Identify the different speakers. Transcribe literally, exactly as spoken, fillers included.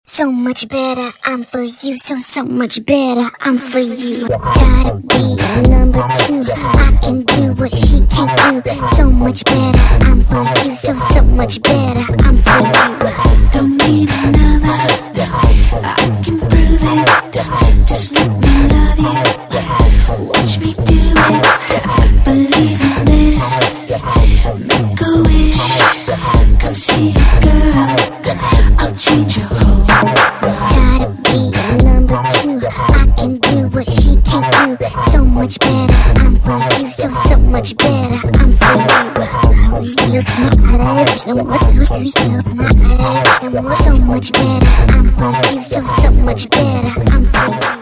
Speaker 1: So much better, I'm for you. So, so much better, I'm for you. Tired of being number two. I can do what she can't do. So much better, I'm for you. So, so much better, I'm for you.
Speaker 2: Don't need another, I can prove it. Just let me love you, watch me do it. Believe in this, make a wish. Come see a girl, I'll change your whole world.
Speaker 1: Tired of being number two. I can do what she can't do. So much better, I'm for you. So, so much better, I'm for you. You're not out, and what's what's we you're not out, and what's so much better, I'm for you. So, so much better, I'm for you.